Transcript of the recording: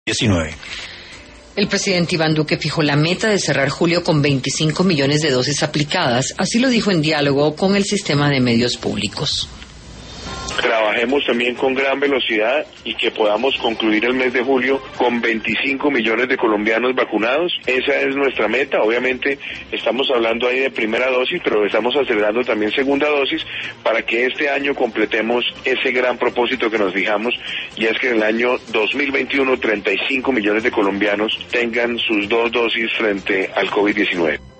19. El presidente Iván Duque fijó la meta de cerrar julio con 25 millones de dosis aplicadas. Así lo dijo en diálogo con el sistema de medios públicos. Trabajemos también con gran velocidad y que podamos concluir el mes de julio con 25 millones de colombianos vacunados. Esa es nuestra meta. Obviamente estamos hablando ahí de primera dosis, pero estamos acelerando también segunda dosis para que este año completemos ese gran propósito que nos fijamos, y es que en el año 2021 35 millones de colombianos tengan sus 2 dosis frente al COVID-19.